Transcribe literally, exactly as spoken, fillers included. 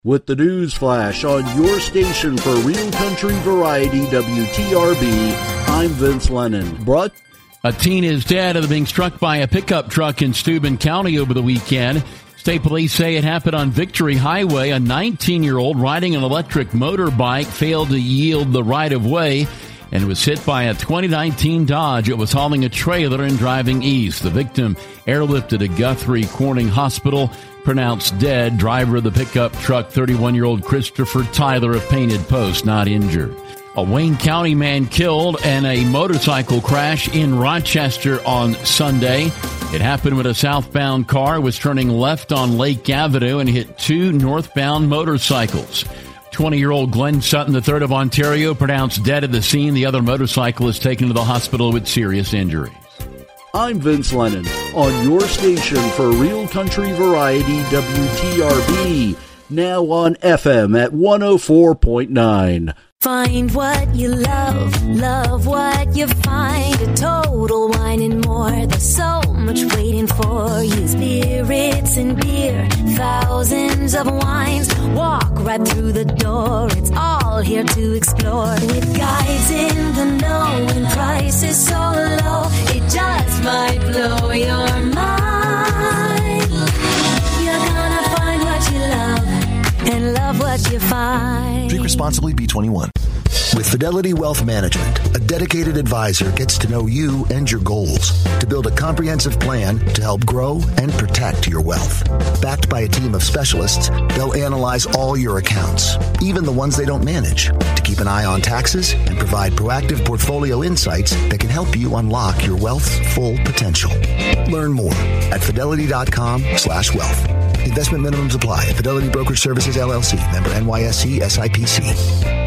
With the news flash on your station for Real Country Variety W T R B, I'm Vince Lennon. Brought A teen is dead after being struck by a pickup truck in Steuben County over the weekend. State police say it happened on Victory Highway. A nineteen-year-old riding an electric motorbike failed to yield the right-of-way and was hit by a twenty nineteen Dodge. It was hauling a trailer and driving east. The victim airlifted to Guthrie Corning Hospital, pronounced dead. Driver of the pickup truck, thirty-one-year-old Christopher Tyler of Painted Post, not injured. A Wayne County man killed in a motorcycle crash in Rochester on Sunday. It happened when a southbound car was turning left on Lake Avenue and hit two northbound motorcycles. twenty-year-old Glenn Sutton the third of Ontario pronounced dead at the scene. The other motorcycle is taken to the hospital with serious injuries. I'm Vince Lennon on your station for Real Country Variety W T R B, now on F M at one oh four point nine. Find what you love, love what you find. A Total Wine and More, there's so much waiting for you. Spirits and beer, thousands of wines. Walk right through the door, it's all here to explore. With guides in the know and prices so low, it just might blow your mind. You're gonna find what you love and love what you find. Drink responsibly, B twenty-one. With Fidelity Wealth Management, a dedicated advisor gets to know you and your goals to build a comprehensive plan to help grow and protect your wealth. Backed by a team of specialists, they'll analyze all your accounts, even the ones they don't manage, to keep an eye on taxes and provide proactive portfolio insights that can help you unlock your wealth's full potential. Learn more at fidelity.com slash wealth. Investment minimums apply. Fidelity Brokerage Services, L L C. Member N Y S E, S I P C.